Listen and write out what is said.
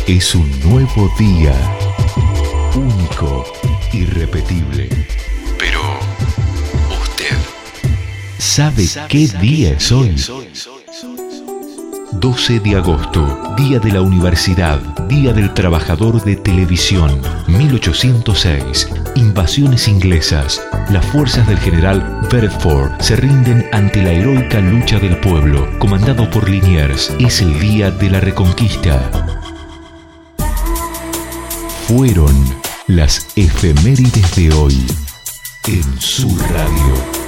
Es un nuevo día, único, irrepetible. Pero, ¿usted sabe qué día es hoy? 12 de agosto, Día de la Universidad, Día del Trabajador de Televisión, 1806. Invasiones inglesas. Las fuerzas del general Bedford se rinden ante la heroica lucha del pueblo, comandado por Liniers. Es el día de la Reconquista. Fueron las efemérides de hoy en su radio.